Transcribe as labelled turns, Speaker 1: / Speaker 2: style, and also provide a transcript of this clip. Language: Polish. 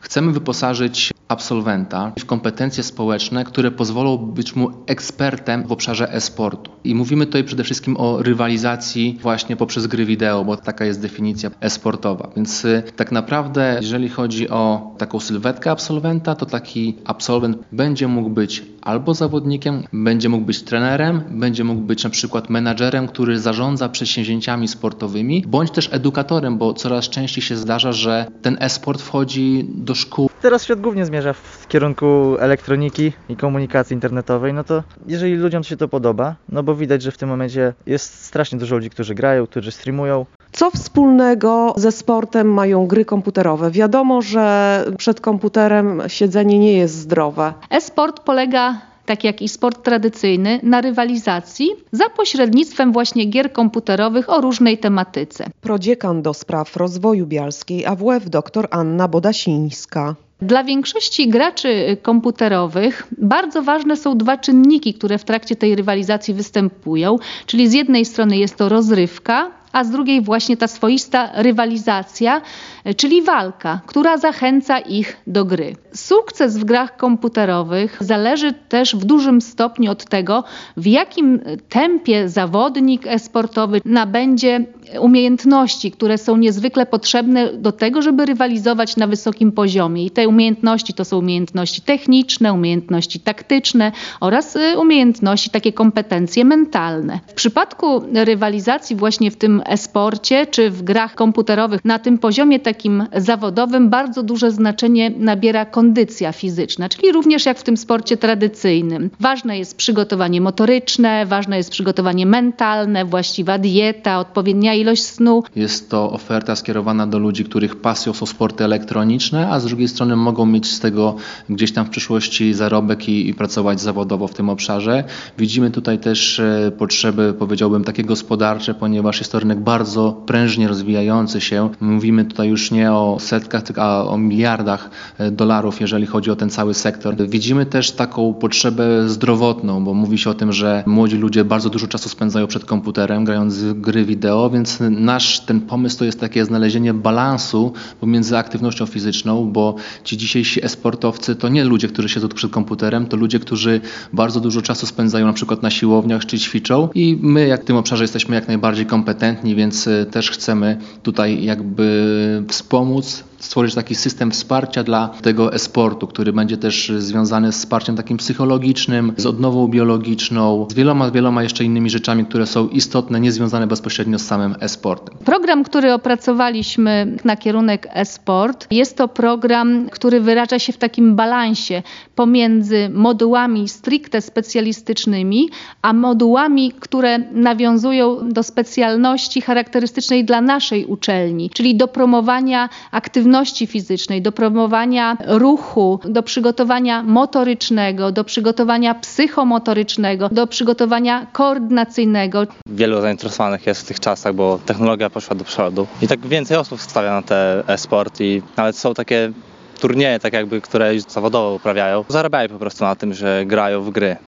Speaker 1: Chcemy wyposażyć absolwenta w kompetencje społeczne, które pozwolą być mu ekspertem w obszarze e-sportu. I mówimy tutaj przede wszystkim o rywalizacji właśnie poprzez gry wideo, bo taka jest definicja e-sportowa. Więc tak naprawdę, jeżeli chodzi o taką sylwetkę absolwenta, to taki absolwent będzie mógł być albo zawodnikiem, będzie mógł być trenerem, będzie mógł być na przykład menadżerem, który zarządza przedsięwzięciami sportowymi, bądź też edukatorem, bo coraz częściej się zdarza, że ten e-sport wchodzi do szkół.
Speaker 2: Teraz świat głównie zmierza w kierunku elektroniki i komunikacji internetowej, no to jeżeli ludziom się to podoba, no bo widać, że w tym momencie jest strasznie dużo ludzi, którzy grają, którzy streamują.
Speaker 3: Co wspólnego ze sportem mają gry komputerowe? Wiadomo, że przed komputerem siedzenie nie jest zdrowe.
Speaker 4: E-sport polega, tak jak i sport tradycyjny, na rywalizacji za pośrednictwem właśnie gier komputerowych o różnej tematyce.
Speaker 3: Prodziekan do spraw rozwoju Bialskiej AWF dr Anna Bodasińska.
Speaker 4: Dla większości graczy komputerowych bardzo ważne są dwa czynniki, które w trakcie tej rywalizacji występują, czyli z jednej strony jest to rozrywka, a z drugiej właśnie ta swoista rywalizacja, czyli walka, która zachęca ich do gry. Sukces w grach komputerowych zależy też w dużym stopniu od tego, w jakim tempie zawodnik e-sportowy nabędzie umiejętności, które są niezwykle potrzebne do tego, żeby rywalizować na wysokim poziomie. I te umiejętności to są umiejętności techniczne, umiejętności taktyczne oraz umiejętności, takie kompetencje mentalne. W przypadku rywalizacji właśnie w tym e-sporcie czy w grach komputerowych na tym poziomie takim zawodowym bardzo duże znaczenie nabiera kondycja fizyczna, czyli również jak w tym sporcie tradycyjnym. Ważne jest przygotowanie motoryczne, ważne jest przygotowanie mentalne, właściwa dieta, odpowiednia ilość snu.
Speaker 1: Jest to oferta skierowana do ludzi, których pasją są sporty elektroniczne, a z drugiej strony mogą mieć z tego gdzieś tam w przyszłości zarobek i pracować zawodowo w tym obszarze. Widzimy tutaj też potrzeby, powiedziałbym, takie gospodarcze, ponieważ jest to rynek bardzo prężnie rozwijający się. Mówimy tutaj już nie o setkach, tylko o miliardach dolarów, jeżeli chodzi o ten cały sektor. Widzimy też taką potrzebę zdrowotną, bo mówi się o tym, że młodzi ludzie bardzo dużo czasu spędzają przed komputerem, grając w gry wideo, więc nasz ten pomysł to jest takie znalezienie balansu pomiędzy aktywnością fizyczną, bo ci dzisiejsi e-sportowcy to nie ludzie, którzy siedzą przed komputerem, to ludzie, którzy bardzo dużo czasu spędzają na przykład na siłowniach czy ćwiczą i my jak w tym obszarze jesteśmy jak najbardziej kompetentni, więc też chcemy tutaj jakby wspomóc, stworzyć taki system wsparcia dla tego e-sportu, który będzie też związany z wsparciem takim psychologicznym, z odnową biologiczną, z wieloma jeszcze innymi rzeczami, które są istotne, niezwiązane bezpośrednio z samym e-sportem.
Speaker 4: Program, który opracowaliśmy na kierunek e-sport, jest to program, który wyraża się w takim balansie pomiędzy modułami stricte specjalistycznymi, a modułami, które nawiązują do specjalności charakterystycznej dla naszej uczelni, czyli do promowania aktywności fizycznej, do promowania ruchu, do przygotowania motorycznego, do przygotowania psychomotorycznego, do przygotowania koordynacyjnego.
Speaker 5: Wielu zainteresowanych jest w tych czasach, bo technologia poszła do przodu i tak więcej osób stawia na te e-sport i nawet są takie turnieje, tak jakby, które już zawodowo uprawiają. Zarabiają po prostu na tym, że grają w gry.